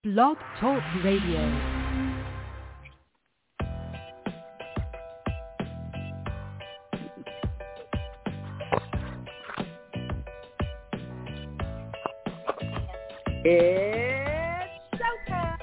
Blog Talk Radio. It's showtime.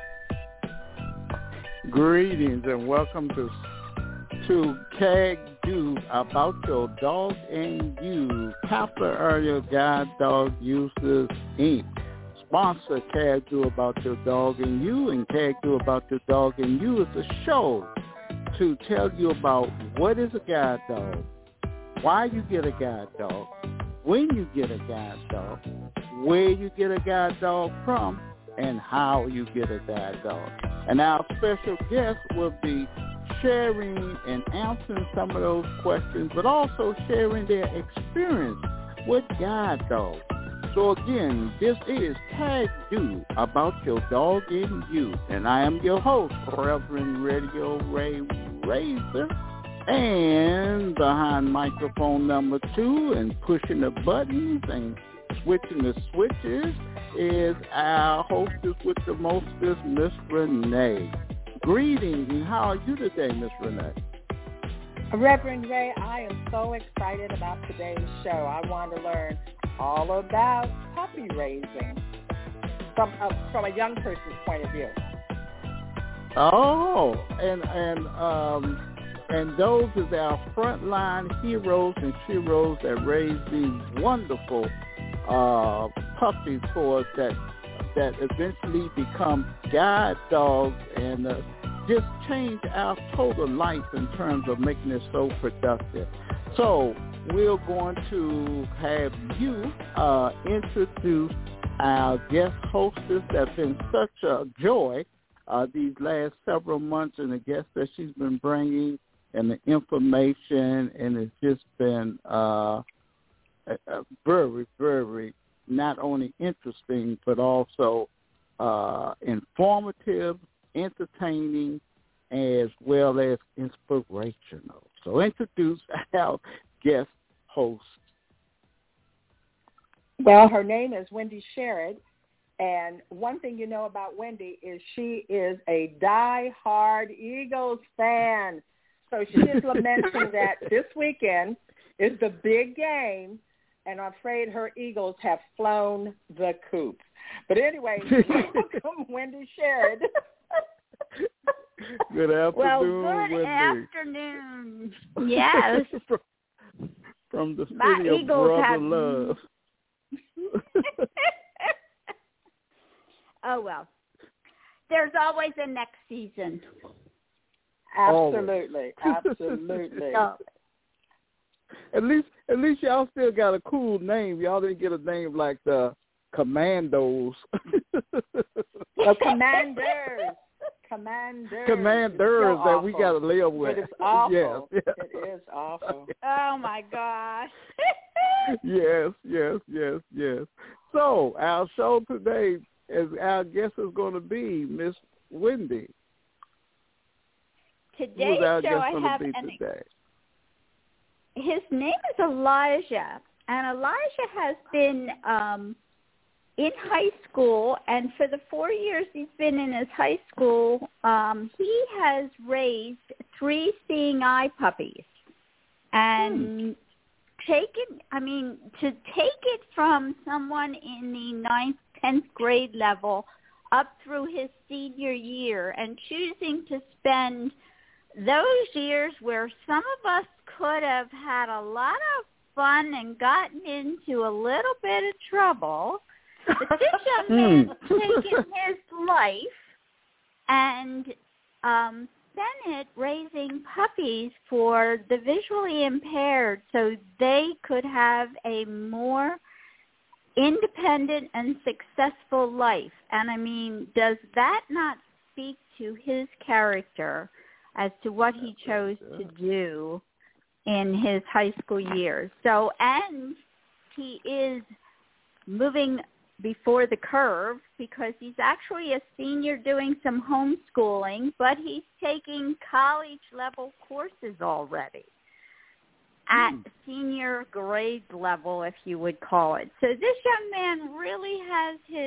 Greetings and welcome to CAG Do About Your Dog and You, Capital Area Guide Dog Users, Inc. Sponsor CAG Do About Your Dog and You, and CAG Do About Your Dog and You is a show to tell you about what is a guide dog, why you get a guide dog, when you get a guide dog, where you get a guide dog from, and how you get a guide dog. And our special guest will be sharing and answering some of those questions, but also sharing their experience with guide dogs. So again, this is Tag Do About Your Dog and You, and I am your host, Reverend Radio Ray Razor, and behind microphone number 2 and pushing the buttons and switching the switches is our hostess with the mostest, Miss Renee. Greetings, and how are you today, Miss Renee? Reverend Ray, I am so excited about today's show. I want to learn all about puppy raising from a young person's point of view. Oh, and those is our frontline heroes and sheroes that raise these wonderful puppies for us that eventually become guide dogs and just change our total life in terms of making it so productive. So we're going to have you introduce our guest hostess that's been such a joy these last several months, and the guests that she's been bringing and the information, and it's just been very, very not only interesting but also informative, entertaining, as well as inspirational. So introduce our guest host. Well, her name is Wendy Sherrod, and one thing you know about Wendy is she is a die-hard Eagles fan. So she is lamenting that this weekend is the big game, and I'm afraid her Eagles have flown the coop. But anyway, welcome, Wendy Sherrod. Good afternoon, well, good Wendy. afternoon. Yes. From the My city of Eagles Brother have... Love. Oh, well. There's always a next season. Absolutely, absolutely. So, At least y'all still got a cool name. Y'all didn't get a name like the Commandos. The Commanders that we got to live with. It is awful. Yes. It is awful. oh, my gosh. Yes. So our show today, is our guest is going to be Miss Wendy. Today's Who's our show guest I going to have be today? His name is Elijah, and Elijah has been in high school, and for the 4 years he's been in his high school, he has raised 3 seeing eye puppies. And to take it from someone in the 9th, 10th grade level up through his senior year and choosing to spend those years where some of us could have had a lot of fun and gotten into a little bit of trouble, but this young man's taken his life and spent it raising puppies for the visually impaired so they could have a more independent and successful life. And I mean, does that not speak to his character as to what he chose to do in his high school years? So, and he is moving before the curve because he's actually a senior doing some homeschooling, but he's taking college-level courses already at senior grade level, if you would call it. So this young man really has his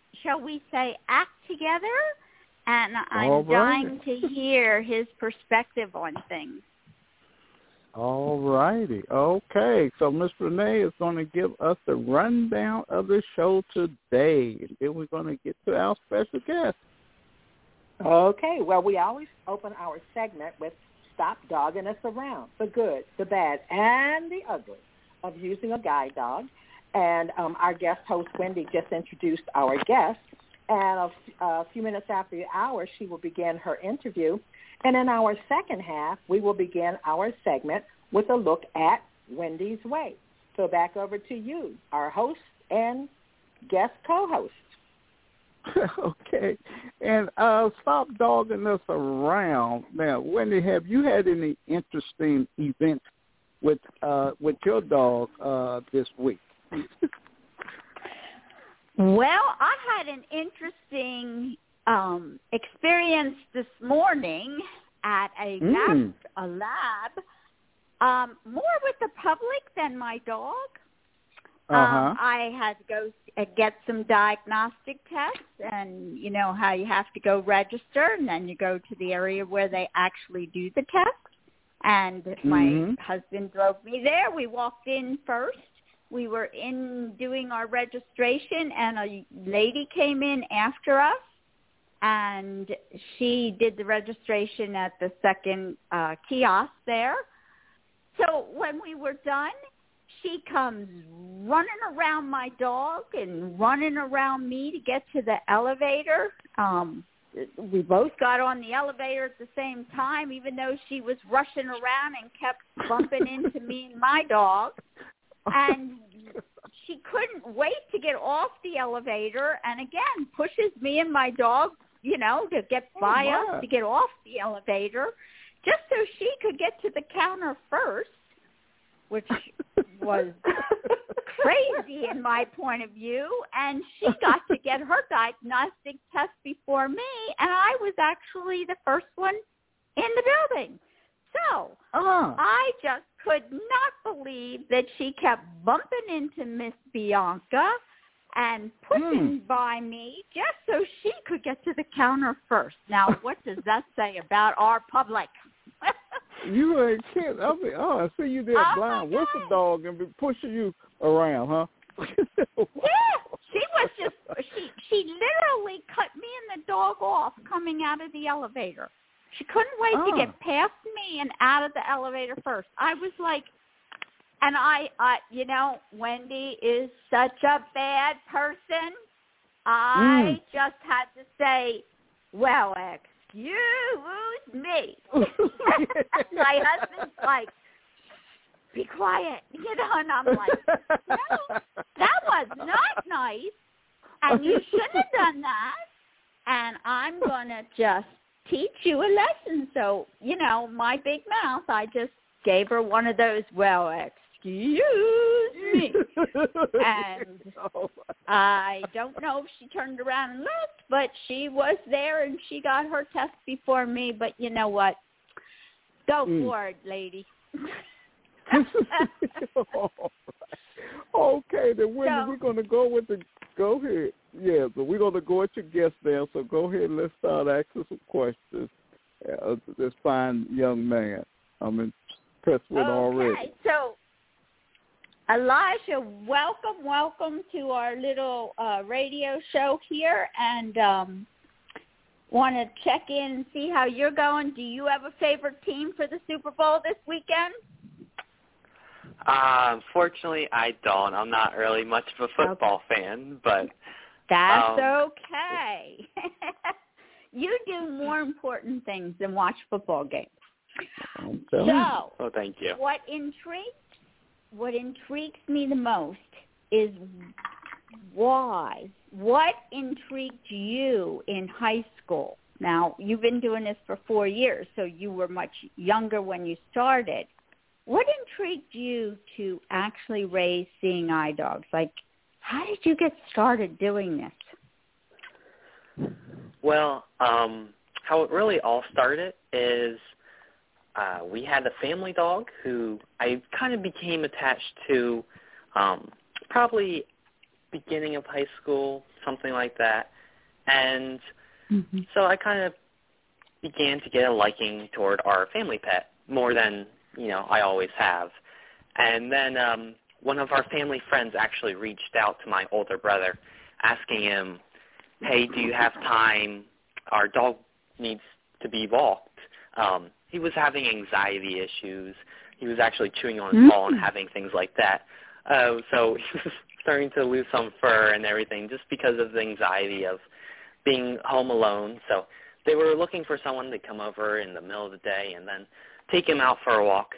shall we say, act together. And I'm All right. dying to hear his perspective on things. All righty. Okay. So Miss Renee is going to give us the rundown of the show today. And then we're going to get to our special guest. Okay. Well, we always open our segment with Stop Dogging Us Around, the good, the bad, and the ugly of using a guide dog. And our guest host, Wendy, just introduced our guest. And a few minutes after the hour, she will begin her interview. And in our second half, we will begin our segment with a look at Wendy's Way. So back over to you, our host and guest co-host. Okay. And stop dogging us around. Now, Wendy, have you had any interesting events with your dog this week? Well, I had an interesting experience this morning at a lab, more with the public than my dog. I had to go get some diagnostic tests, and you know how you have to go register, and then you go to the area where they actually do the test. And my husband drove me there. We walked in first. We were in doing our registration, and a lady came in after us, and she did the registration at the second kiosk there. So when we were done, she comes running around my dog and running around me to get to the elevator. We both got on the elevator at the same time, even though she was rushing around and kept bumping into me and my dog. And she couldn't wait to get off the elevator, and again pushes me and my dog, you know, to get by us to get off the elevator, just so she could get to the counter first, which was crazy in my point of view. And she got to get her diagnostic test before me, and I was actually the first one in the building. So I just could not believe that she kept bumping into Miss Bianca and pushing by me just so she could get to the counter first. Now, what does that say about our public? You ain't kidding. I mean, I see you there blind with the dog and be pushing you around, huh? Yeah, she was just, she literally cut me and the dog off coming out of the elevator. She couldn't wait to get past me and out of the elevator first. I was like, and I you know, Wendy is such a bad person. I just had to say, well, excuse me. My husband's like, be quiet, you know, and I'm like, no, that was not nice, and you shouldn't have done that, and I'm going to just teach you a lesson. So, you know, my big mouth, I just gave her one of those, well, excuse me. And I don't know if she turned around and looked, but she was there and she got her test before me. But you know what? Go for it, lady. Okay, then Wendy, we're going to go with the, go ahead. Yeah, but we're going to go at your guest now, so go ahead and let's start asking some questions. This fine young man. I'm impressed with already. Okay, so Elijah, welcome to our little radio show here, and want to check in and see how you're going. Do you have a favorite team for the Super Bowl this weekend? Unfortunately, I don't. I'm not really much of a football fan, but that's okay. You do more important things than watch football games. So, thank you. What intrigues me the most is why. What intrigued you in high school? Now, you've been doing this for 4 years, so you were much younger when you started. What intrigued you to actually raise seeing eye dogs? Like, how did you get started doing this? Well, how it really all started is we had a family dog who I kind of became attached to probably beginning of high school, something like that. And so I kind of began to get a liking toward our family pet more than, I always have. And then one of our family friends actually reached out to my older brother asking him, hey, do you have time? Our dog needs to be walked. He was having anxiety issues. He was actually chewing on his ball and having things like that. So he was starting to lose some fur and everything just because of the anxiety of being home alone. So they were looking for someone to come over in the middle of the day and then take him out for a walk.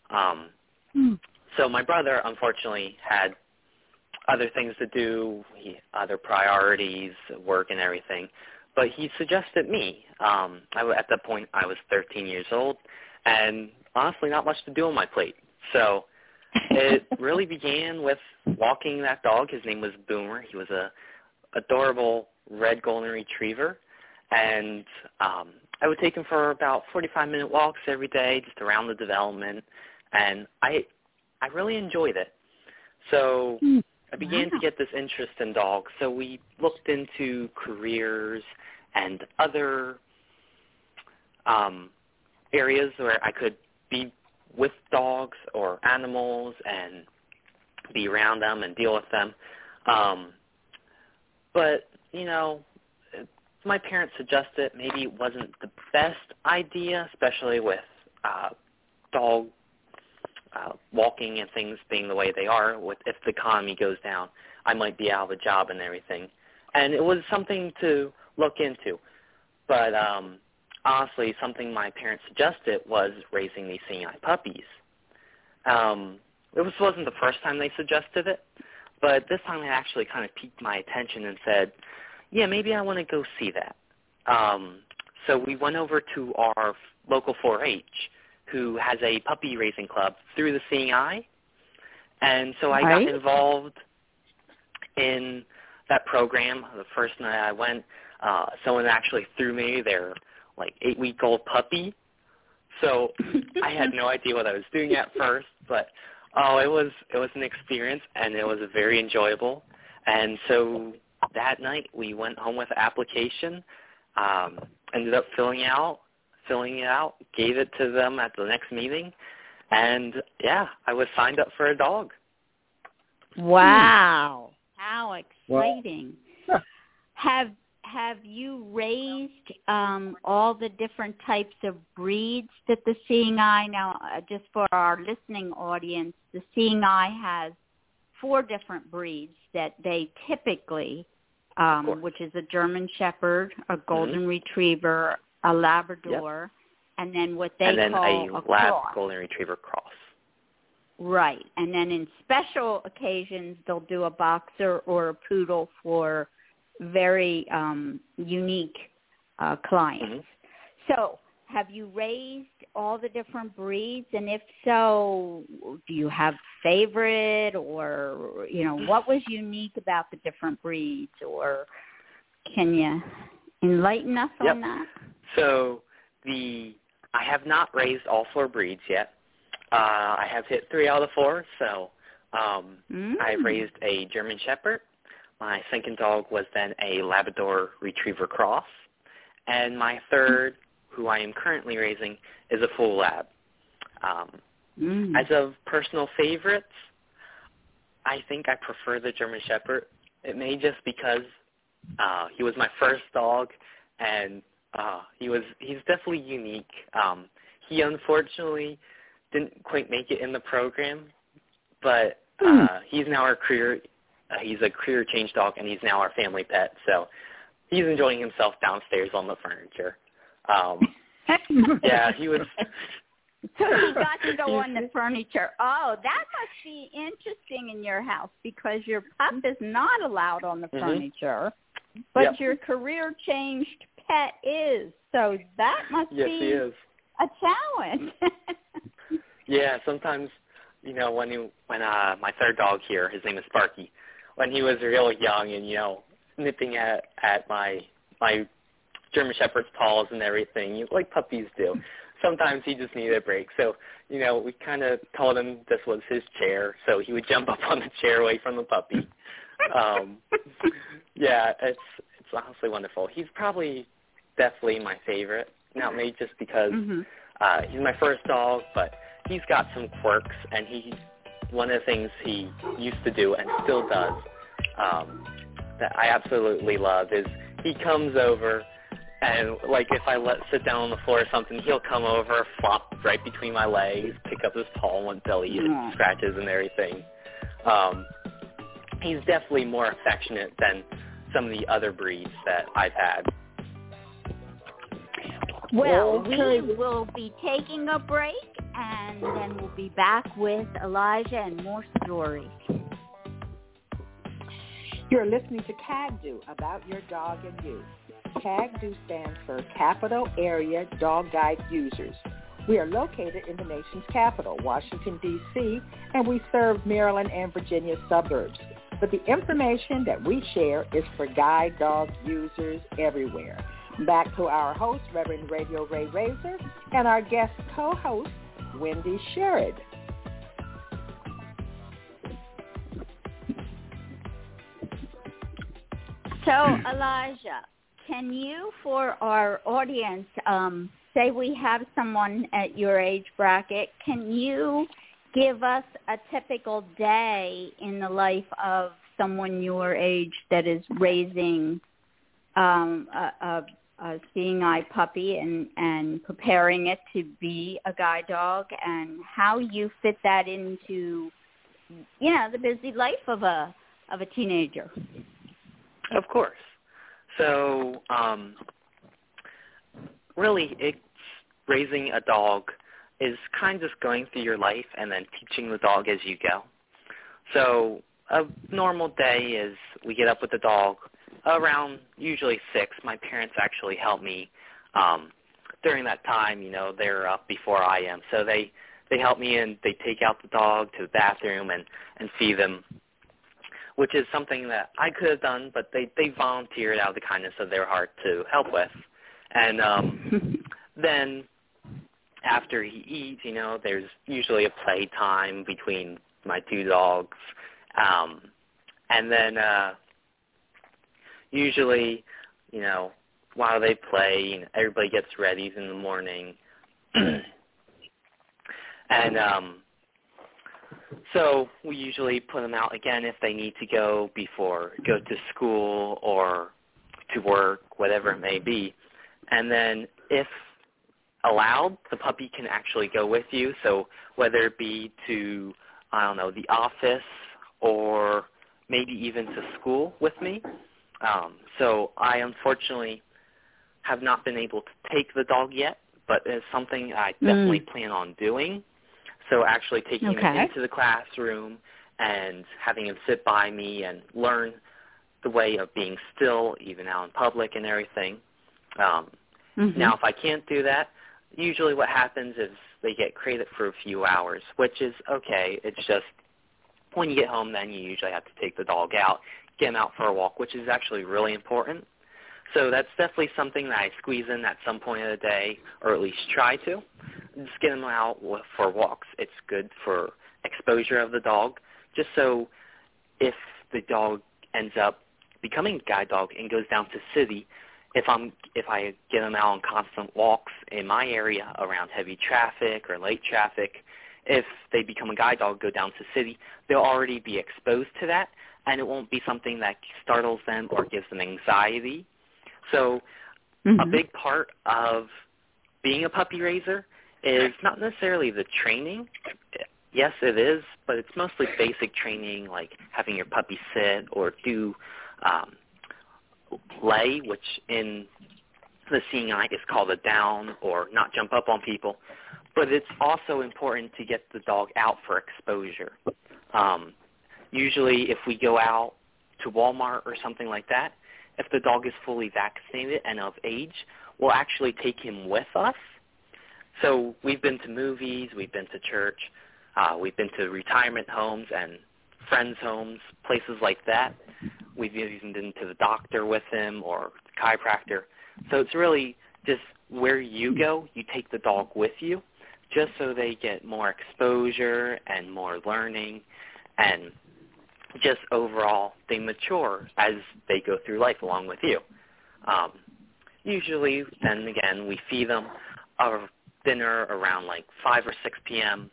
So my brother, unfortunately, had other things to do, other priorities, work and everything. But he suggested me. At that point, I was 13 years old, and honestly, not much to do on my plate. So it really began with walking that dog. His name was Boomer. He was a adorable red golden retriever, and I would take him for about 45-minute walks every day, just around the development, and I really enjoyed it. So I began to get this interest in dogs. So we looked into careers and other areas where I could be with dogs or animals and be around them and deal with them. But, my parents suggested maybe it wasn't the best idea, especially with dog walking and things being the way they are. If the economy goes down, I might be out of a job and everything. And it was something to look into. But honestly, something my parents suggested was raising these seeing eye puppies. It wasn't the first time they suggested it, but this time it actually kind of piqued my attention and said, yeah, maybe I want to go see that. So we went over to our local 4-H, who has a puppy raising club through the Seeing Eye. And so I got involved in that program. The first night I went, someone actually threw me their 8-week-old puppy. So I had no idea what I was doing at first, but it was an experience, and it was very enjoyable. And so that night we went home with an application, ended up filling it out, gave it to them at the next meeting, and I was signed up for a dog. Wow. How exciting. Well, have you raised all the different types of breeds that the Seeing Eye, now just for our listening audience, the Seeing Eye has 4 different breeds that they typically, which is a German Shepherd, a Golden Retriever, a Labrador, and then what they call a Lab cross. Golden Retriever cross. Right. And then in special occasions, they'll do a boxer or a poodle for very unique clients. So have you raised all the different breeds? And if so, do you have favorite, or, what was unique about the different breeds? Or can you enlighten us on that? So I have not raised all 4 breeds yet. I have hit 3 out of the 4. So I've raised a German Shepherd. My second dog was then a Labrador Retriever cross. And my third, who I am currently raising, is a full lab. As of personal favorites, I think I prefer the German Shepherd. It may just because he was my first dog, and he's definitely unique. He unfortunately didn't quite make it in the program, but he's now our career. He's a career change dog, and he's now our family pet. So he's enjoying himself downstairs on the furniture. He was. So he got to go on the furniture. Oh, that must be interesting in your house, because your pup is not allowed on the furniture, but your career changed pet is. So that must be he is. A challenge. Sometimes, when my third dog here, his name is Sparky, when he was real young and, nipping at my German Shepherd's paws and everything, like puppies do. sometimes he just needed a break. So, we kind of told him this was his chair, so he would jump up on the chair away from the puppy. Yeah, it's honestly wonderful. He's definitely my favorite. Not maybe just because he's my first dog, but he's got some quirks, and one of the things he used to do and still does that I absolutely love is he comes over and, like, if I sit down on the floor or something, he'll come over, flop right between my legs, pick up his paw until he scratches and everything. He's definitely more affectionate than some of the other breeds that I've had. Well, we will be taking a break, and then we'll be back with Elijah and more stories. You're listening to CAGDO, About Your Dog and You. CAGDO stands for Capital Area Dog Guide Users. We are located in the nation's capital, Washington, D.C., and we serve Maryland and Virginia suburbs. But the information that we share is for guide dog users everywhere. Back to our host, Reverend Radio Ray Razor, and our guest co-host, Wendy Sherrod. So, Elijah, can you, for our audience, say we have someone at your age bracket, can you give us a typical day in the life of someone your age that is raising a seeing eye puppy and preparing it to be a guide dog, and how you fit that into, the busy life of a teenager? Of course. So, really, raising a dog is kind of just going through your life and then teaching the dog as you go. So a normal day is we get up with the dog around usually 6. My parents actually help me during that time. They're up before I am. So they help me, and they take out the dog to the bathroom and feed them, which is something that I could have done, but they volunteered out of the kindness of their heart to help with. And then after he eats, there's usually a play time between my 2 dogs. And then usually, while they play, everybody gets ready in the morning. And so we usually put them out again if they need to go to school or to work, whatever it may be. And then if allowed, the puppy can actually go with you. So whether it be to, the office or maybe even to school with me. So I unfortunately have not been able to take the dog yet, but it's something I definitely plan on doing. So actually taking him into the classroom and having him sit by me and learn the way of being still, even out in public and everything. Now, if I can't do that, usually what happens is they get crated for a few hours, which is okay. It's just when you get home, then you usually have to take the dog out, get him out for a walk, which is actually really important. So that's definitely something that I squeeze in at some point of the day, or at least try to. Just get him out for walks. It's good for exposure of the dog, just so if the dog ends up becoming a guide dog and goes down to city, if I get them out on constant walks in my area around heavy traffic or late traffic, if they become a guide dog, go down to city, they'll already be exposed to that, and it won't be something that startles them or gives them anxiety. So a big part of being a puppy raiser is not necessarily the training. Yes, it is, but it's mostly basic training, like having your puppy sit or do lay, which in the seeing eye is called a down, or not jump up on people. But it's also important to get the dog out for exposure. Usually if we go out to Walmart or something like that, if the dog is fully vaccinated and of age, we'll actually take him with us. So we've been to movies, we've been to church, we've been to retirement homes and friends' homes, places like that. We've even been to the doctor with him or the chiropractor. So it's really just where you go, you take the dog with you, just so they get more exposure and more learning, and just overall they mature as they go through life along with you. Usually, then again, we feed them our dinner around like 5 or 6 p.m.,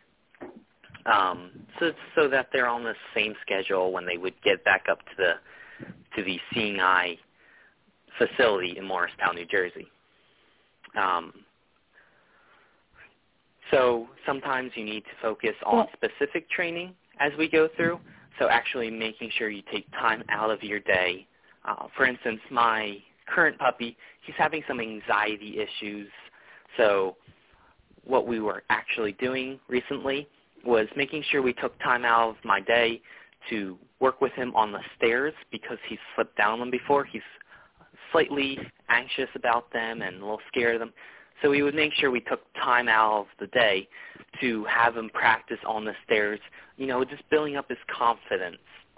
so that they're on the same schedule when they would get back up to the Seeing Eye facility in Morristown, New Jersey. So sometimes you need to focus on specific training as we go through, so actually making sure you take time out of your day. For instance, my current puppy, he's having some anxiety issues, so what we were actually doing recently was making sure we took time out of my day to work with him on the stairs because he's slipped down them before. He's slightly anxious about them and a little scared of them. So we would make sure we took time out of the day to have him practice on the stairs, just building up his confidence.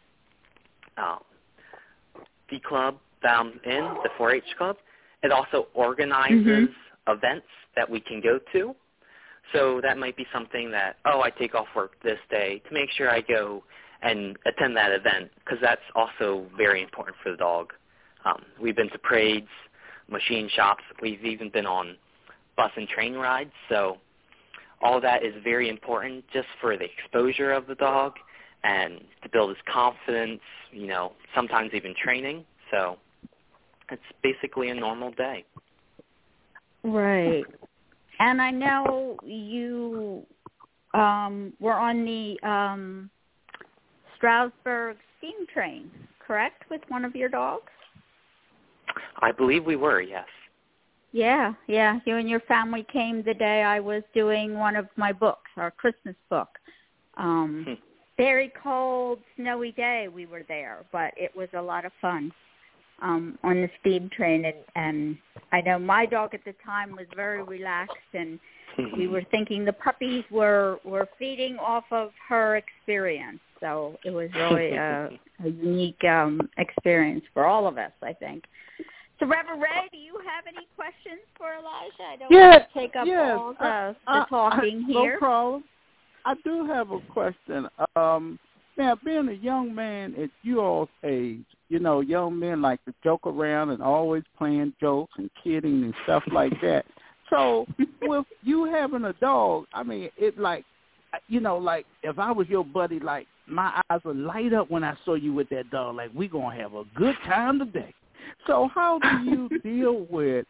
The club that I'm in, the 4-H club, it also organizes events that we can go to. So that might be something that, I take off work this day to make sure I go and attend that event, because that's also very important for the dog. We've been to parades, machine shops. We've even been on bus and train rides. So all that is very important just for the exposure of the dog and to build his confidence, sometimes even training. So it's basically a normal day. Right. And I know you were on the Stroudsburg steam train, correct, with one of your dogs? I believe we were, yes. Yeah. You and your family came the day I was doing one of my books, our Christmas book. Very cold, snowy day we were there, but it was a lot of fun on the steam train. And I know my dog at the time was very relaxed, and we were thinking the puppies were feeding off of her experience. So it was really a unique experience for all of us, I think. So, Reverend Ray, do you have any questions for Elijah? I don't want to take up all the talking here. No problem. I do have a question. Now, being a young man at you all's age, young men like to joke around and always playing jokes and kidding and stuff like that. So, with you having a dog, I mean, it like if I was your buddy, like my eyes would light up when I saw you with that dog. Like, we going to have a good time today. So how do you deal with,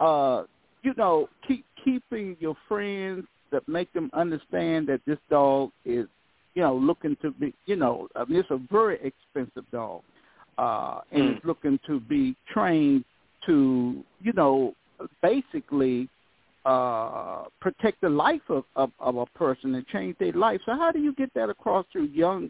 keeping your friends that make them understand that this dog is, looking to be, it's a very expensive dog, and it's looking to be trained to, basically protect the life of a person and change their life. So how do you get that across to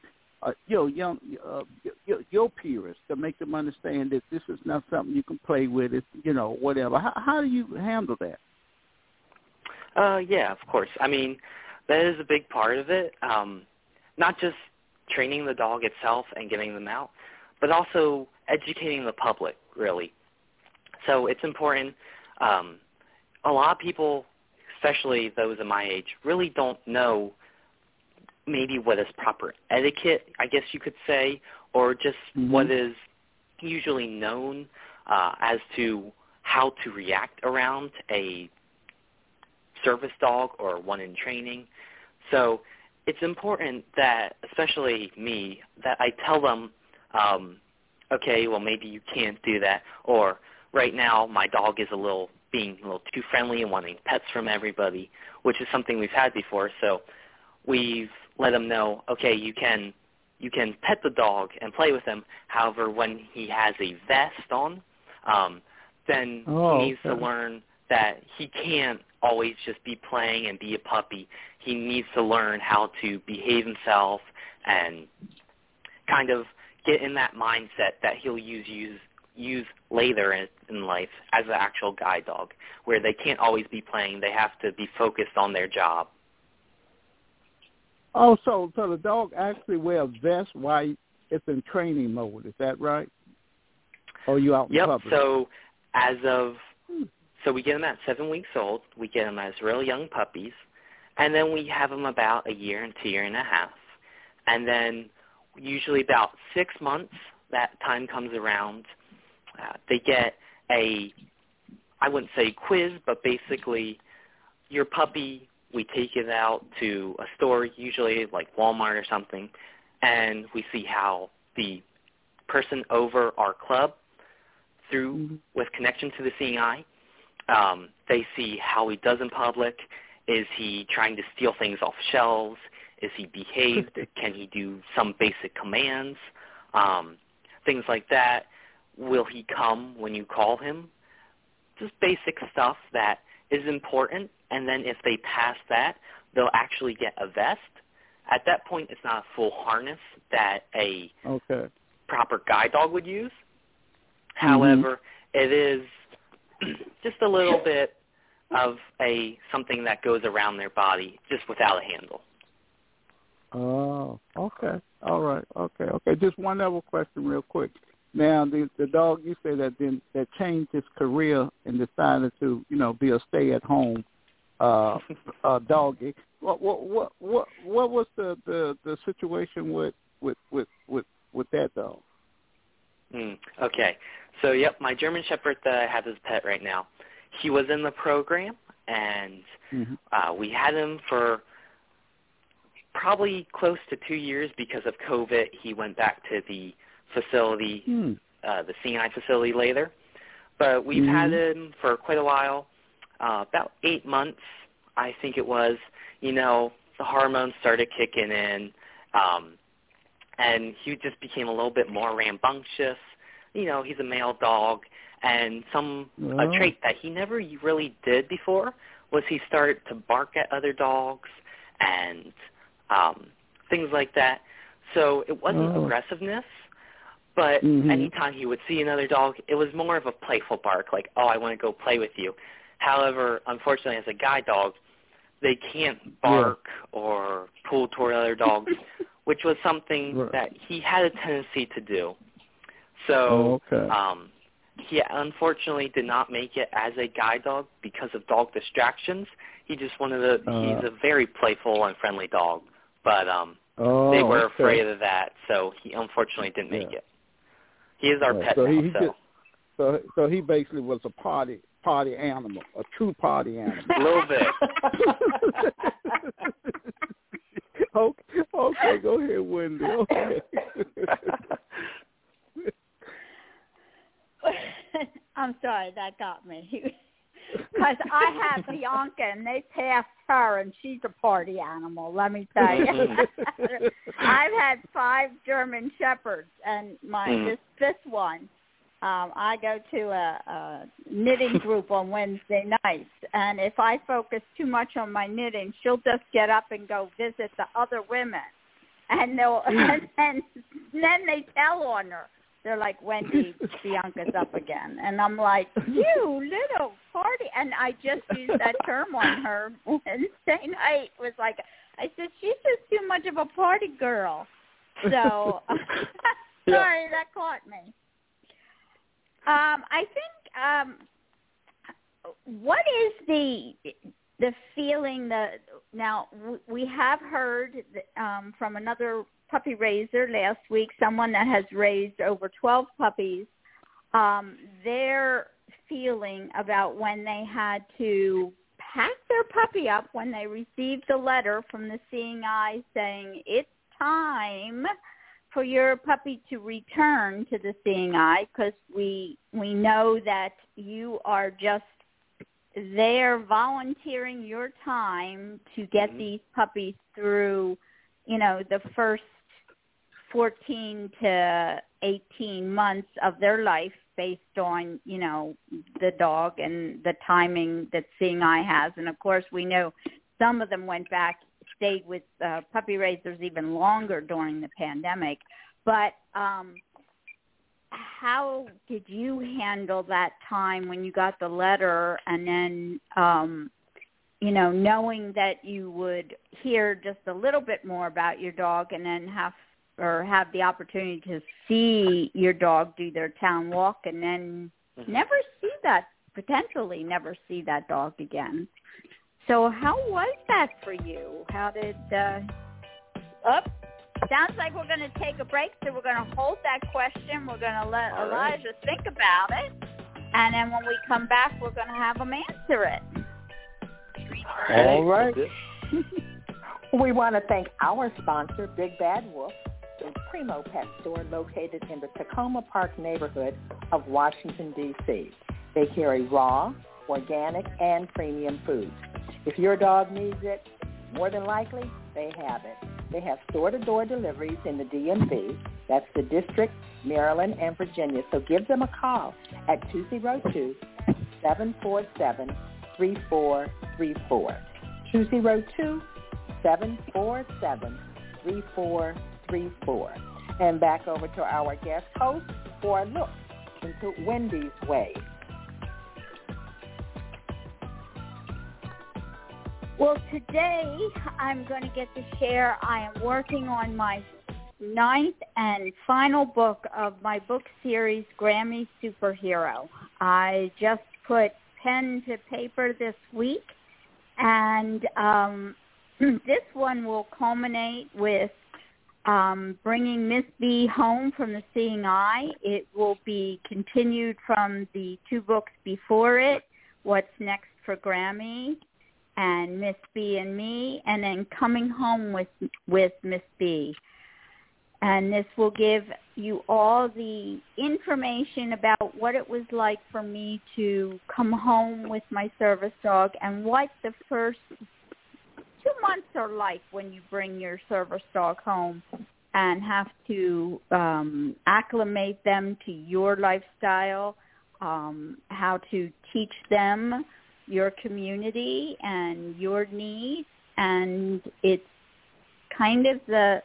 your peers to make them understand that this is not something you can play with? It's, whatever. How do you handle that? Yeah, of course. I mean, that is a big part of it. Not just training the dog itself and getting them out, but also educating the public, really. So it's important. A lot of people, especially those of my age, really don't know maybe what is proper etiquette, I guess you could say, or just what is usually known as to how to react around a service dog or one in training. So it's important that, especially me, that I tell them, okay, well, maybe you can't do that, or right now my dog is being a little too friendly and wanting pets from everybody, which is something we've had before. So we've let them know, okay, you can pet the dog and play with him. However, when he has a vest on, then he needs to learn that he can't always just be playing and be a puppy. He needs to learn how to behave himself and kind of get in that mindset that he'll use later in life as an actual guide dog, where they can't always be playing. They have to be focused on their job. Oh, so the dog actually wears a vest while it's in training mode. Is that right? Or are you out in public? So as of So we get them at 7 weeks old. We get them as real young puppies. And then we have them about a year to year and a half. And then usually about 6 months, that time comes around, they get I wouldn't say quiz, but basically your puppy, we take it out to a store, usually like Walmart or something, and we see how the person over our club through with connection to the Seeing Eye, they see how he does in public. Is he trying to steal things off shelves? Is he behaved? Can he do some basic commands? Things like that. Will he come when you call him? Just basic stuff that is important. And then if they pass that, they'll actually get a vest. At that point, it's not a full harness that a proper guide dog would use. However, it is just a little bit of something that goes around their body just without a handle. Oh, okay. All right. Okay. Just one other question real quick. Now, the dog, you say that changed his career and decided to, be a stay-at-home doggy. What was the situation with that dog? Okay. So, yep, my German Shepherd that I have as a pet right now, he was in the program, and we had him for probably close to 2 years because of COVID. He went back to the facility, the Seeing Eye facility later. But we've had him for quite a while, about 8 months, I think it was. The hormones started kicking in, and he just became a little bit more rambunctious. He's a male dog, and a trait that he never really did before was he started to bark at other dogs and things like that. So it wasn't aggressiveness, but anytime he would see another dog, it was more of a playful bark, like, oh, I want to go play with you. However, unfortunately, as a guide dog, they can't bark or pull toward other dogs, which was something that he had a tendency to do. So he unfortunately did not make it as a guide dog because of dog distractions. He just wanted he's a very playful and friendly dog, but they were afraid of that, so he unfortunately didn't make it. He is our pet now, so he basically was a party animal, a true party animal. A little bit. Okay, go ahead, Wendy. Okay. I'm sorry, that got me. Because I have Bianca, and they passed her, and she's a party animal, let me tell you. I've had 5 German Shepherds, and this fifth one, I go to a knitting group on Wednesday nights, and if I focus too much on my knitting, she'll just get up and go visit the other women, and and then they tell on her. They're like, Wendy, Bianca's up again. And I'm like, you little party. And I just used that term on her Wednesday night. It was like, I said, she's just too much of a party girl. So, sorry, that caught me. I think, what is the feeling that, now we have heard from another puppy raiser last week, someone that has raised over 12 puppies, their feeling about when they had to pack their puppy up when they received the letter from the Seeing Eye saying it's time for your puppy to return to the Seeing Eye, because we know that you are just there volunteering your time to get these puppies through, the first 14 to 18 months of their life based on, the dog and the timing that Seeing Eye has. And, of course, we know some of them stayed with puppy raisers even longer during the pandemic. But how did you handle that time when you got the letter and then, knowing that you would hear just a little bit more about your dog and then have the opportunity to see your dog do their town walk and then never see that potentially never see that dog again. So how was that for you? How did, sounds like we're going to take a break, so we're going to hold that question. We're going to let Elijah think about it. And then when we come back, we're going to have him answer it. All right. We want to thank our sponsor, Big Bad Wolf, a primo pet store located in the Tacoma Park neighborhood of Washington, D.C. They carry raw, organic, and premium foods. If your dog needs it, more than likely, they have it. They have store-to-door deliveries in the DMV. That's the District, Maryland, and Virginia. So give them a call at 202-747-3434. 202-747-3434. And back over to our guest host for a look into Wendy's way. Well, today I'm going to get to share. I am working on my 9th and final book of my book series, Grammy Superhero. I just put pen to paper this week, and this one will culminate with bringing Miss B home from the Seeing Eye. It will be continued from the 2 books before it, What's Next for Grammy, and Miss B and Me, and then Coming Home with Miss B. And this will give you all the information about what it was like for me to come home with my service dog and what the first 2 months are like when you bring your service dog home and have to acclimate them to your lifestyle, how to teach them your community and your needs. And it's kind of the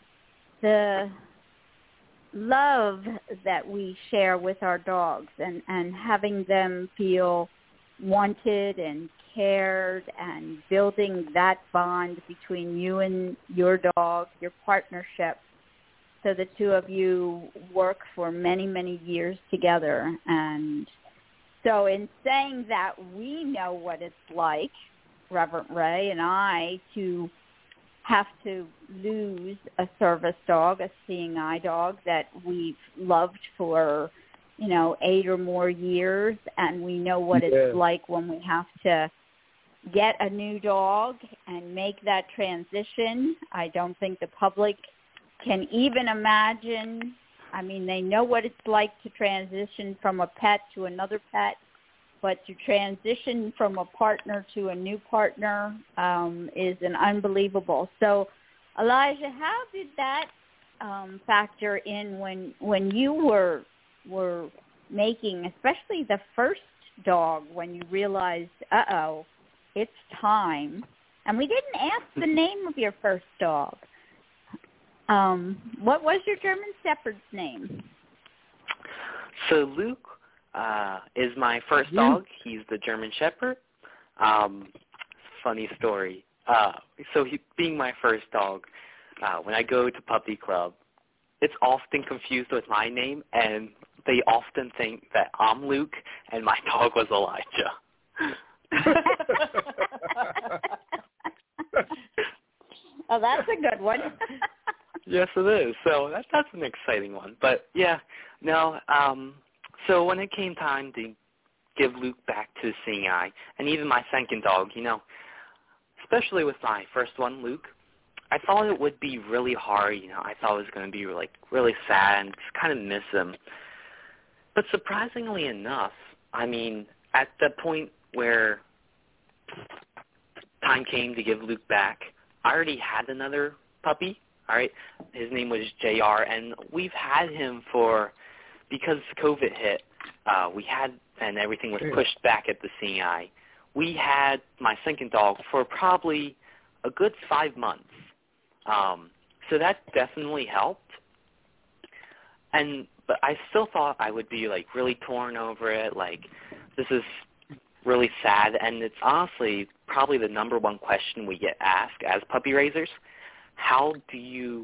love that we share with our dogs, and having them feel wanted and cared, and building that bond between you and your dog, your partnership, so the 2 of you work for many, many years together. And so in saying that, we know what it's like, Reverend Ray and I, to have to lose a service dog, a Seeing Eye dog that we've loved for, 8 or more years, and we know what it's like when we have to get a new dog and make that transition. I don't think the public can even imagine. I mean, they know what it's like to transition from a pet to another pet, but to transition from a partner to a new partner is an unbelievable. So, Elijah, how did that factor in when you were making, especially the first dog, when you realized, it's time? And we didn't ask the name of your first dog. What was your German Shepherd's name? So Luke is my first dog. He's the German Shepherd. Funny story. So he, being my first dog, when I go to puppy club, it's often confused with my name, and they often think that I'm Luke and my dog was Elijah. Oh, that's a good one. Yes, it is. So that's an exciting one. But, so when it came time to give Luke back to Seeing Eye, and even my second dog, especially with my first one, Luke, I thought it would be really hard. I thought it was going to be really sad and just kind of miss him. But surprisingly enough, I mean, at the point where time came to give Luke back, I already had another puppy. All right, his name was JR, and we've had him because COVID hit, and everything was pushed back at the Seeing Eye. We had my second dog for probably a good 5 months. So that definitely helped. But I still thought I would be really torn over it. This is really sad, and it's honestly probably the number one question we get asked as puppy raisers. How do you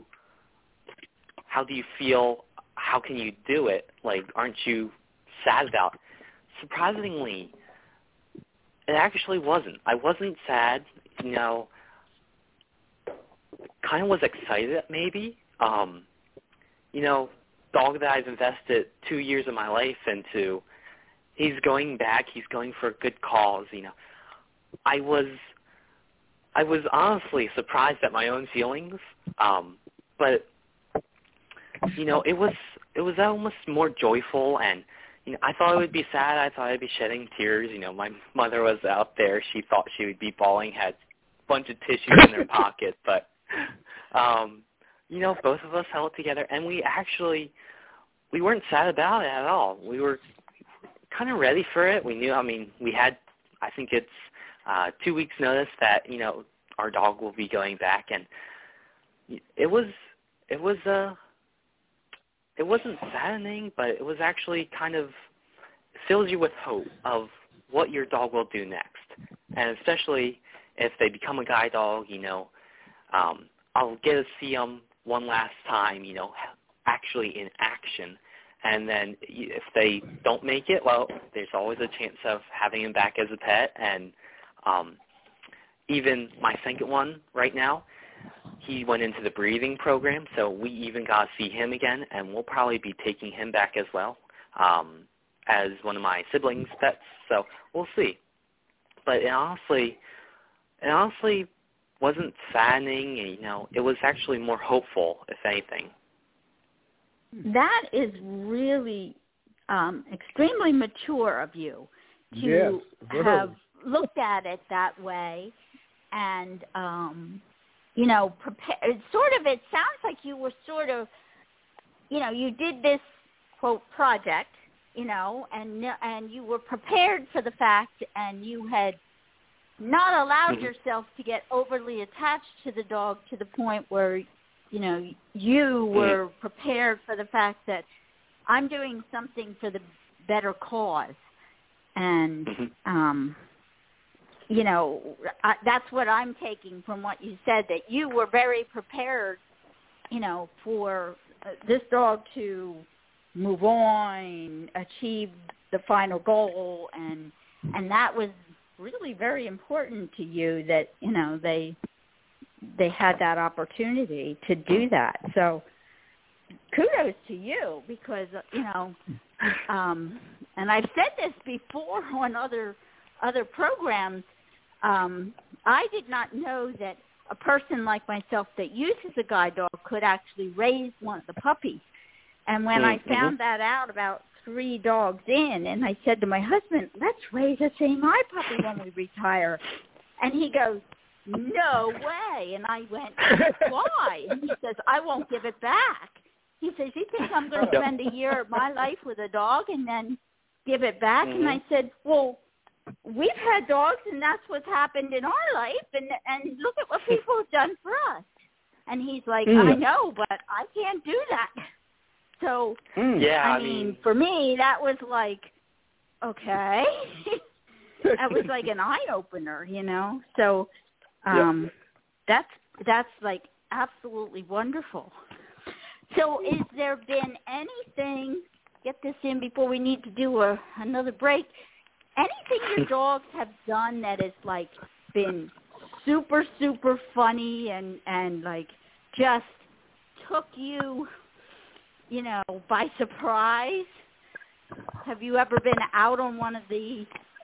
feel? How can you do it? Aren't you sad about it? Surprisingly, it actually wasn't. I wasn't sad, you know. Kind of was excited, maybe. You know, dog that I've invested 2 years of my life into, he's going back. He's going for a good cause, you know. I was honestly surprised at my own feelings, but you know, it was almost more joyful, and you know, I thought it would be sad. I thought I'd be shedding tears. You know, my mother was out there. She thought she would be bawling, had a bunch of tissues in her pocket, but you know, both of us held together, and we weren't sad about it at all. We were kind of ready for it. We knew. I mean, we had. I think it's 2 weeks notice that, you know, our dog will be going back, and it wasn't saddening, but it was actually kind of fills you with hope of what your dog will do next. And especially if they become a guide dog, you know, I'll get to see them one last time, you know, actually in action. And then if they don't make it, well, there's always a chance of having him back as a pet. And even my second one right now, he went into the breeding program, so we even got to see him again, and we'll probably be taking him back as well as one of my siblings' pets. So we'll see. But it honestly wasn't saddening. You know, it was actually more hopeful, if anything. That is really extremely mature of you to have looked at it that way, and you know, prepare. It sounds like you were sort of, you know, you did this quote project, you know, and you were prepared for the fact, and you had not allowed yourself to get overly attached to the dog to the point where, you know, you were prepared for the fact that I'm doing something for the better cause. And, you know, that's what I'm taking from what you said, that you were very prepared, you know, for this dog to move on, achieve the final goal. And that was really very important to you that, you know, they had that opportunity to do that. So kudos to you because, you know, and I've said this before on other programs, I did not know that a person like myself that uses a guide dog could actually raise one of the puppies. And when I found that out about 3 dogs in, and I said to my husband, let's raise a St. My puppy when we retire. And he goes, no way. And I went, why? And he says, I won't give it back. He says, you think I'm going to spend a year of my life with a dog and then give it back? And I said, well, we've had dogs, and that's what's happened in our life, and look at what people have done for us. And he's like, I know, but I can't do that. So, I mean, for me, that was like, okay. That was like an eye-opener, you know. So that's like absolutely wonderful. So is there been anything, get this in before we need to do another break, anything your dogs have done that has like been super, super funny and like just took you, you know, by surprise? Have you ever been out on one of the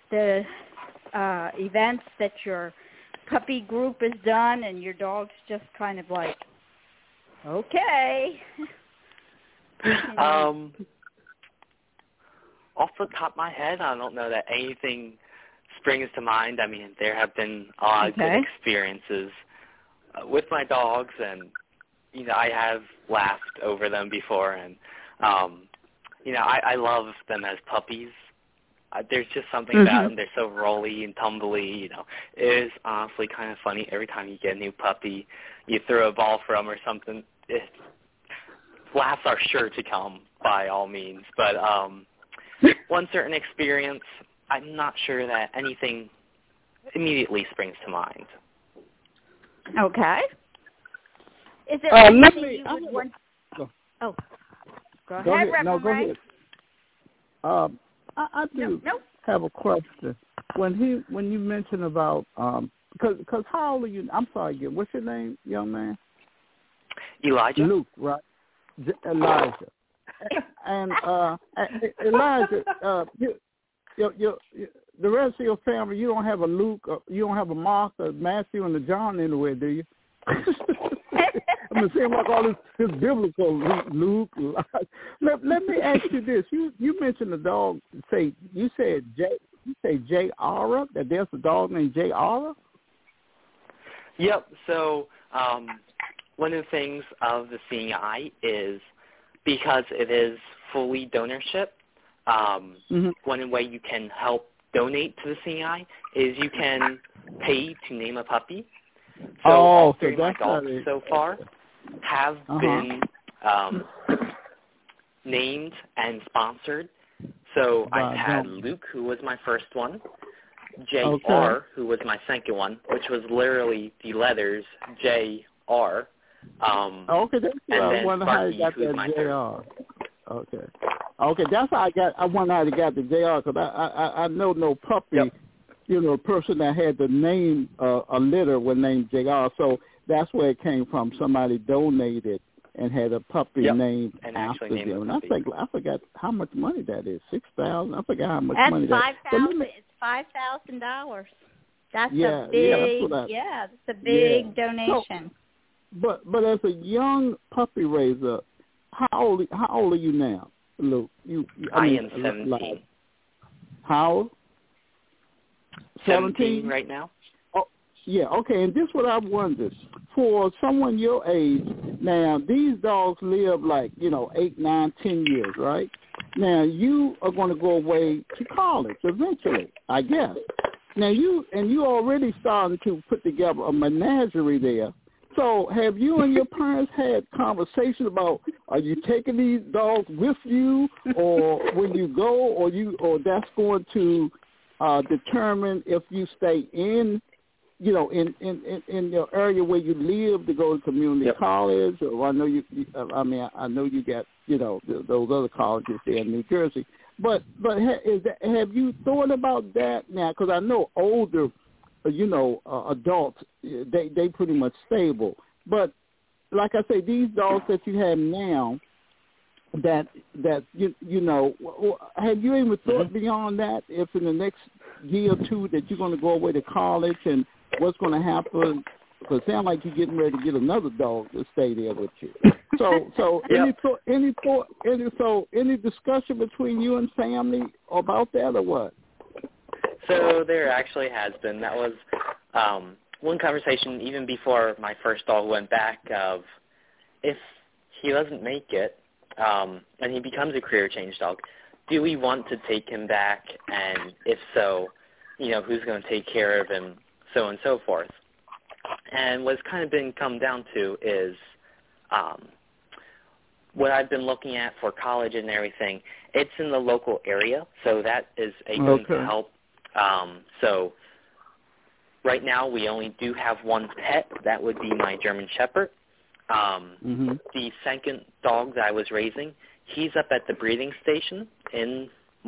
events that your puppy group has done and your dog's just kind of like, okay? Off the top of my head, I don't know that anything springs to mind. I mean, there have been a lot of good experiences with my dogs, and, you know, I have laughed over them before, and, you know, I love them as puppies. There's just something about them. They're so rolly and tumbly, you know. It is honestly kind of funny. Every time you get a new puppy, you throw a ball for them or something. Laughs are sure to come, by all means. But one certain experience, I'm not sure that anything immediately springs to mind. Okay. Is there anything you would want? Oh, go ahead, Reverend Ray. I do. No. have a question. When you mentioned about because how old are you? I'm sorry again. What's your name, young man? Elijah. Luke, right? Elijah. And Elijah, the rest of your family, you don't have a Luke, you don't have a Mark, a Matthew, and a John anywhere, do you? I mean, it seems like all this biblical Luke. Let me ask you this: you mentioned the dog. You said J. Aura, that there's a dog named J. Aura. Yep. So one of the things of the Seeing Eye is because it is fully donorship. One way you can help donate to the Seeing Eye is you can pay to name a puppy. So all three of my dogs so far have been named and sponsored. So I've had Luke, who was my first one, J.R., who was my second one, which was literally the letters J.R. Okay, that's and wonder how you got that J.R. Okay, that's how I wonder how they got the J.R. because I know no puppy. Yep. You know, a person that had the name, a litter was named J.R., so that's where it came from. Somebody donated and had a puppy named after them. And I forgot how much money that is, $6,000. I forgot how much money that is. It's $5,000. That's a big, that's a big donation. So, but as a young puppy raiser, how old are you now, Luke? I am 17. How old? 17 right now. Oh, yeah, okay. And this is what I wondered. For someone your age, now these dogs live 8, 9, 10 years, right? Now you are going to go away to college eventually, I guess. Now you already starting to put together a menagerie there. So have you and your parents had conversation about, are you taking these dogs with you, or when you go, or that's going to determine if you stay in your area where you live to go to community college, or I know you got those other colleges there in New Jersey. But have you thought about that now? Because I know older, adults, they pretty much stable. But like I say, these dogs that you have now, that have you even thought beyond that? If in the next year or two that you're going to go away to college, and what's going to happen? Because it sounds like you're getting ready to get another dog to stay there with you. So any discussion between you and family about that, or what? So there actually has been. That was one conversation even before my first dog went back of, if he doesn't make it and he becomes a career change dog, do we want to take him back? And if so, who's going to take care of him, so on and so forth. And what's kind of been come down to is what I've been looking at for college and everything. It's in the local area, so that is going to help. So right now we only do have one pet. That would be my German Shepherd. The second dog that I was raising, he's up at the breeding station in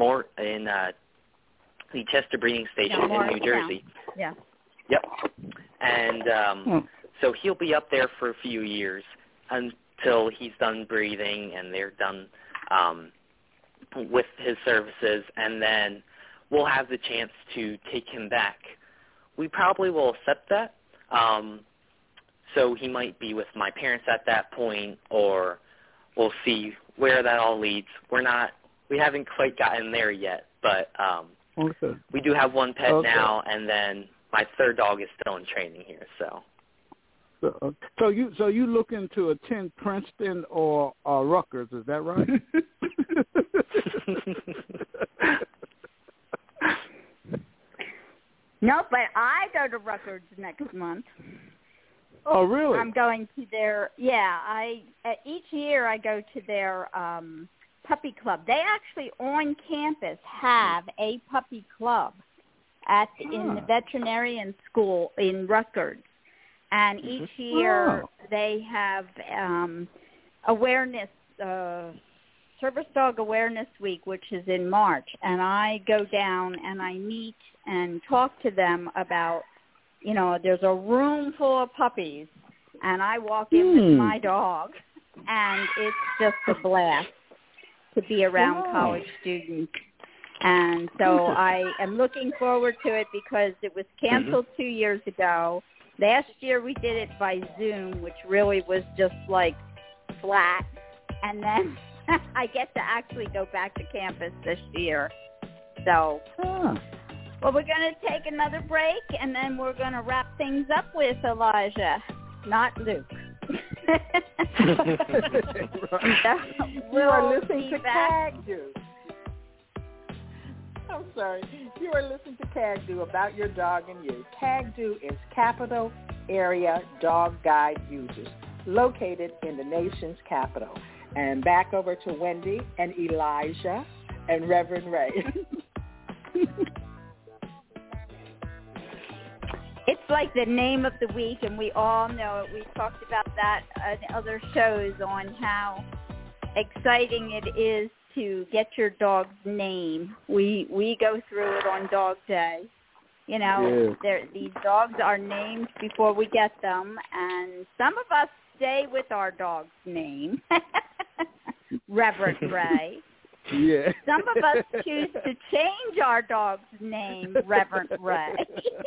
the Chester breeding station in New Jersey. Yeah. Yep. And so he'll be up there for a few years until he's done breeding and they're done with his services, and then we'll have the chance to take him back. We probably will accept that. So he might be with my parents at that point, or we'll see where that all leads. We haven't quite gotten there yet, but we do have one pet now, and then my third dog is still in training here. So you looking to attend Princeton or Rutgers? Is that right? No, but I go to Rutgers next month. Oh, really? I'm going to their each year I go to their puppy club. They actually on campus have a puppy club in the veterinarian school in Rutgers, and each year they have awareness Service Dog Awareness Week, which is in March, and I go down and I meet and talk to them about, there's a room full of puppies, and I walk in with my dog, and it's just a blast to be around college students. And so I am looking forward to it because it was canceled 2 years ago. Last year we did it by Zoom, which really was just like flat. And then I get to actually go back to campus this year. So, well, we're going to take another break, and then we're going to wrap things up with Elijah, not Luke. You are listening to CAGDO. I'm sorry. You are listening to CAGDO about your dog and you. CAGDO is Capital Area Dog Guide Users, located in the nation's capital. And back over to Wendy and Elijah and Reverend Ray. It's like the name of the week, and we all know it. We talked about that in other shows on how exciting it is to get your dog's name. We go through it on Dog Day. These dogs are named before we get them, and some of us stay with our dog's name, Reverend Ray. Yeah. Some of us choose to change our dog's name, Reverend Ray.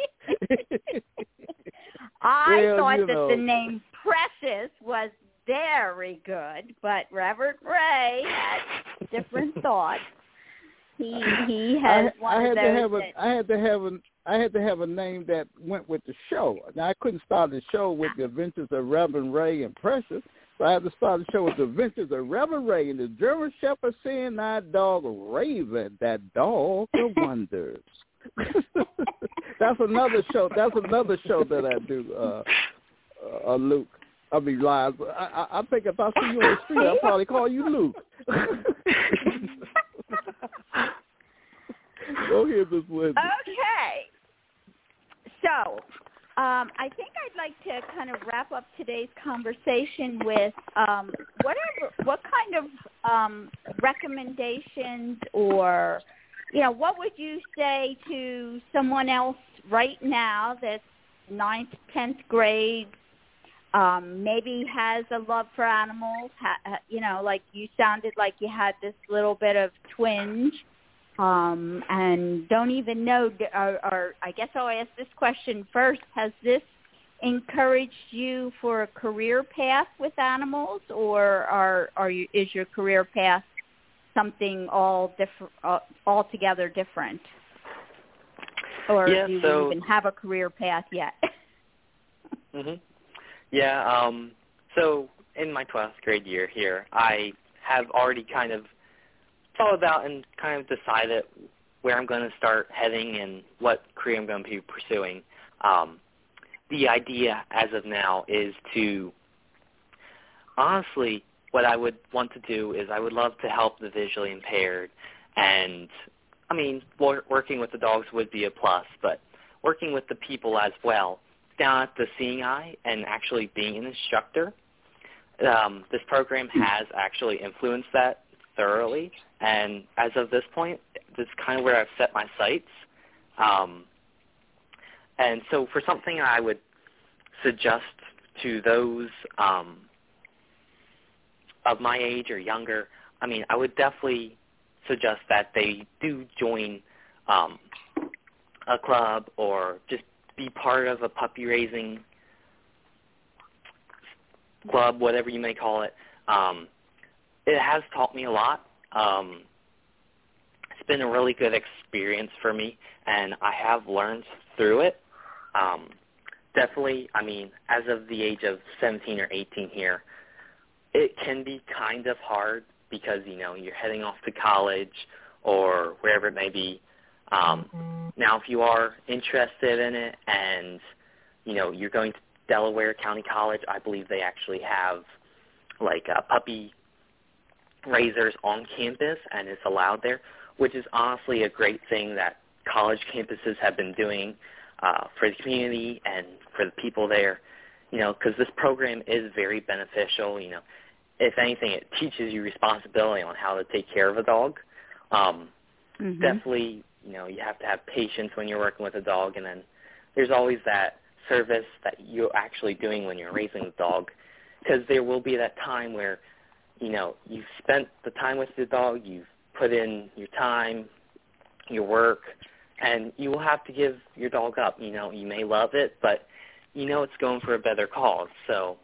I thought that the name Precious was very good, but Reverend Ray had different thoughts. He has one of those. I had to have a name that went with the show. Now I couldn't start the show with the Adventures of Reverend Ray and Precious. So I had to start the show with the Adventures of Reverend Ray and the German Shepherd seeing-eyed dog Raven, that dog of wonders. That's another show. That's another show that I do, Luke. I mean, live. I think if I see you on the street, I'll probably call you Luke. Go ahead, Ms. Wendy. Okay. So, I think I'd like to kind of wrap up today's conversation with what kind of recommendations or, what would you say to someone else right now that's 9th, 10th grade, maybe has a love for animals, like you sounded like you had this little bit of twinge, and don't even know, or I guess I'll ask this question first. Has this encouraged you for a career path with animals, or is your career path something altogether different? Or do you even have a career path yet? Yeah, so in my 12th grade year here, I have already kind of thought about and kind of decided where I'm going to start heading and what career I'm going to be pursuing. The idea as of now is to, honestly, what I would want to do is I would love to help the visually impaired, and, I mean, working with the dogs would be a plus, but working with the people as well, down at the Seeing Eye and actually being an instructor, this program has actually influenced that thoroughly, and as of this point, that's kind of where I've set my sights. And so for something I would suggest to those of my age or younger, I mean, I would definitely suggest that they do join a club or just be part of a puppy raising club, whatever you may call it. It has taught me a lot. It's been a really good experience for me, and I have learned through it. Definitely, I mean, as of the age of 17 or 18 here, it can be kind of hard because, you're heading off to college or wherever it may be. Now, if you are interested in it and, you're going to Delaware County College, I believe they actually have, puppy raisers on campus, and it's allowed there, which is honestly a great thing that college campuses have been doing for the community and for the people there, because this program is very beneficial. if anything, it teaches you responsibility on how to take care of a dog. Definitely, you know, you have to have patience when you're working with a dog, and then there's always that service that you're actually doing when you're raising the dog, because there will be that time where, you know, you've spent the time with the dog, you've put in your time, your work, and you will have to give your dog up. You know, you may love it, but you know it's going for a better cause. So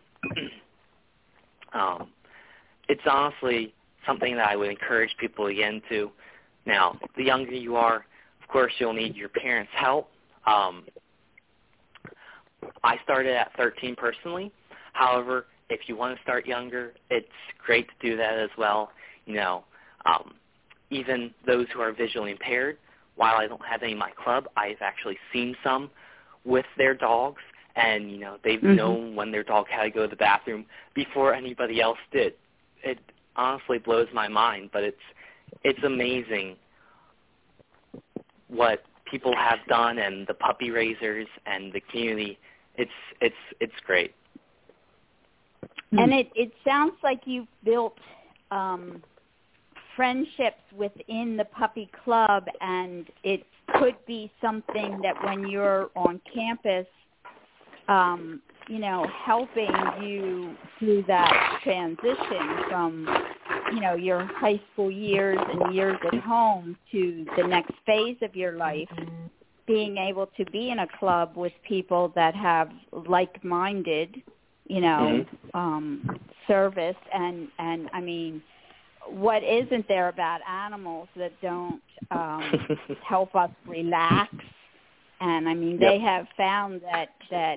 it's honestly something that I would encourage people to get into. Now, the younger you are, of course, you'll need your parents' help. I started at 13 personally. However, if you want to start younger, it's great to do that as well. You know, even those who are visually impaired, while I don't have any in my club, I've actually seen some with their dogs, and, you know, they've known when their dog had to go to the bathroom before anybody else did. It honestly blows my mind, but it's amazing what people have done, and the puppy raisers and the community. It's great. And it sounds like you've built friendships within the puppy club, and it could be something that when you're on campus, you know, helping you through that transition from, you know, your high school years and years at home to the next phase of your life, being able to be in a club with people that have like-minded, you know, service. And I mean, what isn't there about animals that don't help us relax? And I mean, they have found that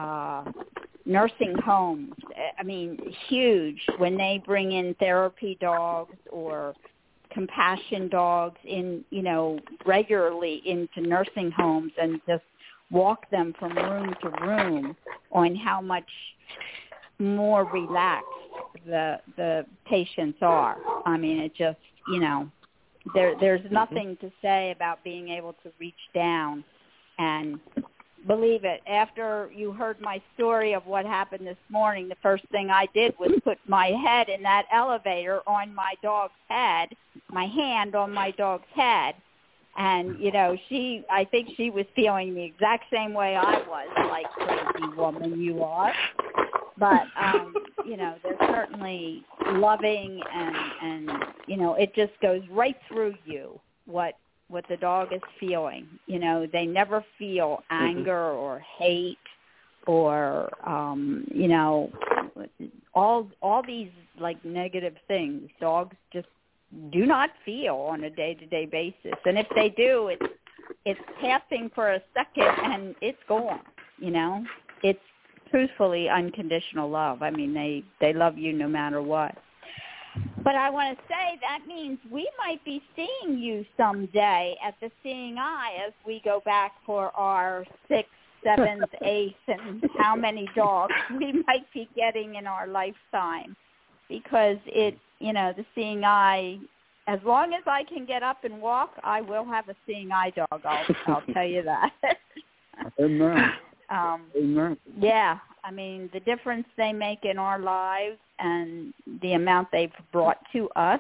nursing homes, I mean, huge, when they bring in therapy dogs or compassion dogs in, you know, regularly into nursing homes, and just walk them from room to room, on how much more relaxed the patients are. I mean, it just, you know, there's nothing to say about being able to reach down. And believe it, after you heard my story of what happened this morning, the first thing I did was put my head in that elevator on my dog's head, my hand on my dog's head. And, you know, I think she was feeling the exact same way I was, like, crazy woman you are. But, you know, they're certainly loving, and, you know, it just goes right through you what the dog is feeling. You know, they never feel anger or hate or, you know, all these, like, negative things. Dogs just do not feel on a day-to-day basis. And if they do, it's passing for a second and it's gone, you know. It's truthfully unconditional love. I mean, they love you no matter what. But I want to say that means we might be seeing you someday at the Seeing Eye as we go back for our 6th, 7th, 8th, and how many dogs we might be getting in our lifetime. Because you know, the Seeing Eye, as long as I can get up and walk, I will have a Seeing Eye dog. I'll tell you that. Amen. Amen. Yeah, I mean, the difference they make in our lives and the amount they've brought to us,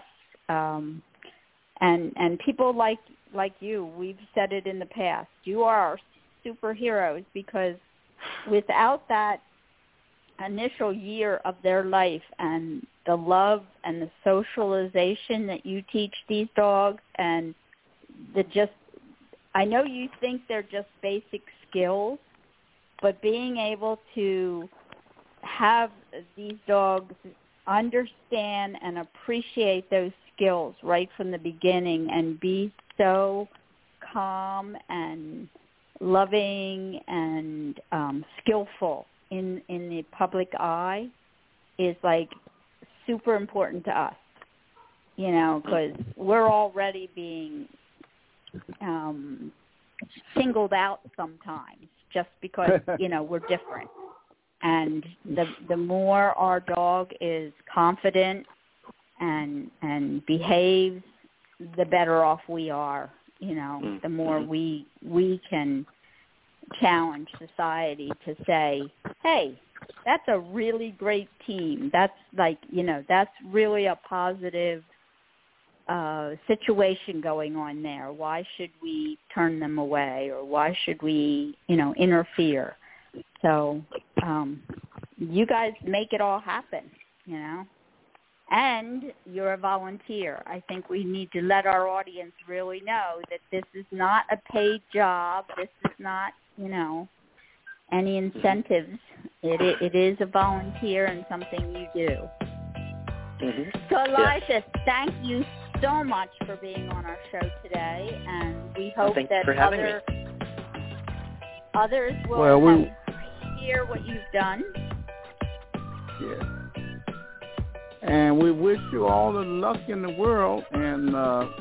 and people like you, we've said it in the past, you are our superheroes, because without that initial year of their life and the love and the socialization that you teach these dogs, and I know you think they're just basic skills, but being able to have these dogs understand and appreciate those skills right from the beginning and be so calm and loving and skillful in the public eye is, like, super important to us, you know, because we're already being singled out sometimes just because, you know, we're different. And the more our dog is confident and behaves, the better off we are. You know, the more we can challenge society to say, hey, that's a really great team. That's like, that's really a positive situation going on there. Why should we turn them away, or why should we, interfere? So you guys make it all happen, And you're a volunteer. I think we need to let our audience really know that this is not a paid job. This is not, any incentives. It is a volunteer and something you do. Mm-hmm. So, Elijah, thank you so much for being on our show today, and we hope that others will hear what you've done. Yeah. And we wish you all the luck in the world. And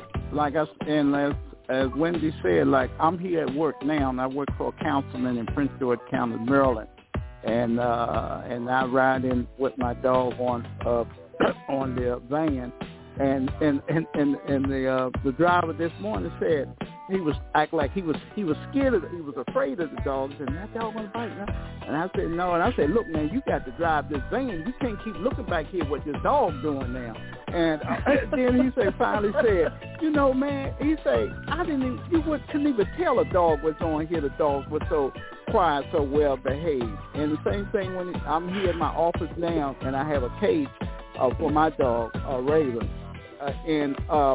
as Wendy said, like, I'm here at work now, and I work for a councilman in Prince George County, Maryland, and I ride in with my dog on the van, and the driver this morning said he was acting like he was scared of it. He was afraid of the dogs, and that dog gonna bite me. And I said no, and I said, look, man, you got to drive this van. You can't keep looking back here what this dog doing now. And then he finally said, man, he said, you couldn't even tell a dog was on here. The dogs were so quiet, so well behaved. And the same thing when I'm here in my office now, and I have a cage for my dog, Raven. And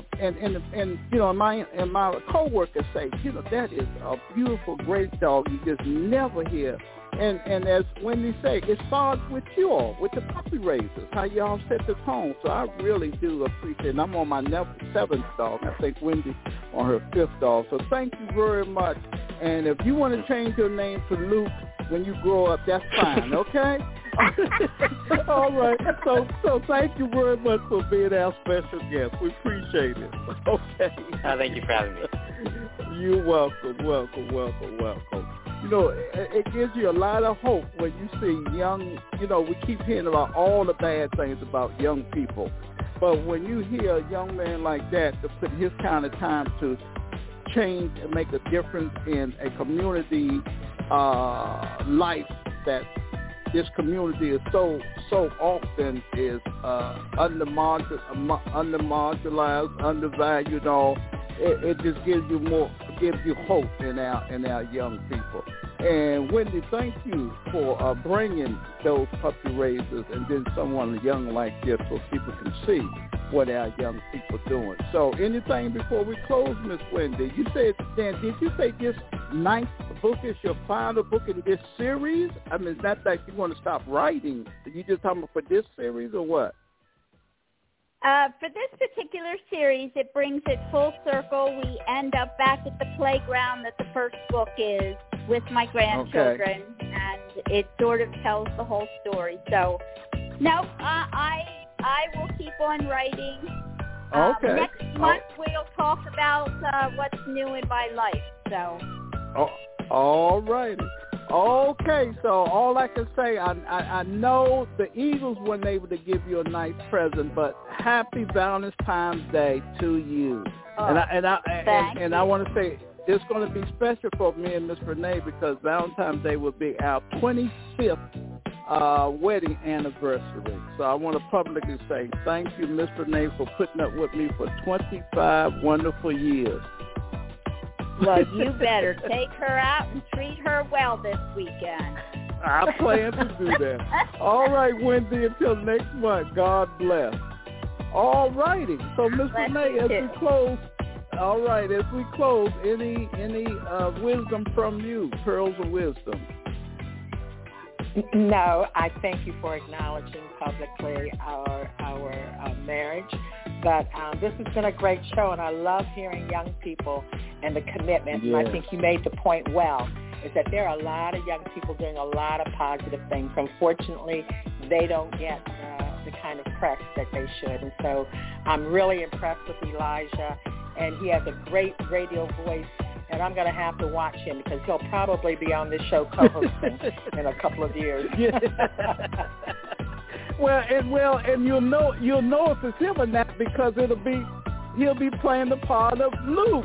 my coworkers say, that is a beautiful, great dog. You just never hear. And as Wendy said, it starts with you all, with the puppy raisers, how y'all set the tone. So I really do appreciate it. And I'm on my 7th dog. I think Wendy on her 5th dog. So thank you very much. And if you want to change your name to Luke when you grow up, that's fine, okay? All right. So thank you very much for being our special guest. We appreciate it. Okay. Thank you for having me. You're welcome. It gives you a lot of hope when you see young, we keep hearing about all the bad things about young people. But when you hear a young man like that to put his kind of time to change and make a difference in a community life that this community is so often is under-marginalized, undervalued, all. It just gives you hope in our young people. And Wendy, thank you for bringing those puppy raisers and then someone young like this so people can see what our young people are doing. So anything before we close, Miss Wendy? You said, Dan, did you say this 9th book is your final book in this series? I mean, it's not like you want to stop writing. Are you just talking about for this series or what? For this particular series, it brings it full circle. We end up back at the playground that the first book is with my grandchildren, and it sort of tells the whole story. So, no, I will keep on writing. Okay. Next month we'll talk about what's new in my life. So. All righty. Okay, so all I can say, I know the Eagles weren't able to give you a nice present, but happy Valentine's Day to you. And I want to say it's going to be special for me and Miss Renee because Valentine's Day will be our 25th wedding anniversary. So I want to publicly say thank you, Miss Renee, for putting up with me for 25 wonderful years. Well, you better take her out and treat her well this weekend. I plan to do that. All right, Wendy, until next month, God bless. All righty. So, Miss Renee, as we close, any wisdom from you, pearls of wisdom? No, I thank you for acknowledging publicly our marriage. But this has been a great show, and I love hearing young people and the commitment. Yes. And I think you made the point well, is that there are a lot of young people doing a lot of positive things. Unfortunately, they don't get the kind of press that they should. And so I'm really impressed with Elijah, and he has a great radio voice. And I'm going to have to watch him because he'll probably be on this show co-hosting in a couple of years. Well, and you'll know if it's him or not because he'll be playing the part of Luke.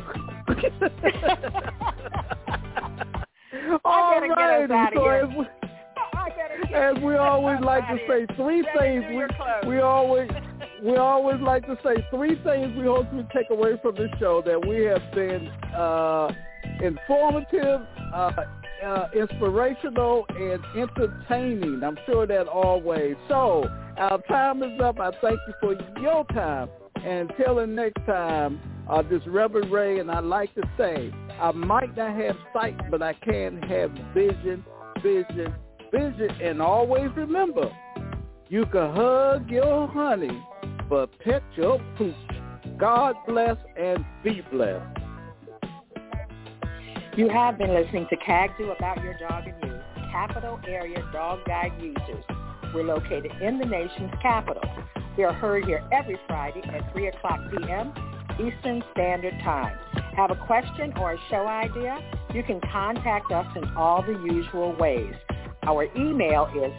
I better get us out of here. I better get And we always like to say three things. We always like to say three things we hope you take away from this show, that we have been informative, inspirational, and entertaining. I'm sure that always. So our time is up. I thank you for your time. And until the next time, this Reverend Ray, and I like to say, I might not have sight, but I can have vision. And always remember, you can hug your honey, but pet your pooch. God bless and be blessed. You have been listening to CAGDU About Your Dog and You, Capital Area Dog Guide Users. We're located in the nation's capital. We are heard here every Friday at 3 o'clock p.m. Eastern Standard Time. Have a question or a show idea? You can contact us in all the usual ways. Our email is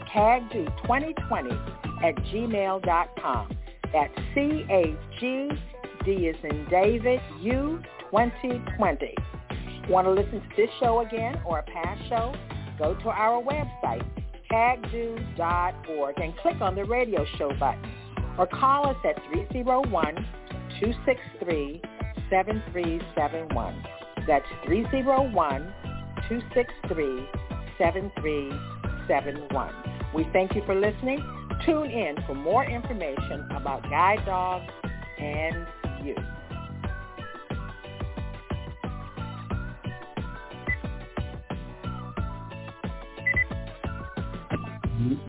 cagdu2020@gmail.com. That's CAGD as in David, U 2020. Want to listen to this show again or a past show? Go to our website, cagdu.org, and click on the radio show button. Or call us at 301-263-7371. That's 301-263-7371. We thank you for listening. Tune in for more information about guide dogs and you.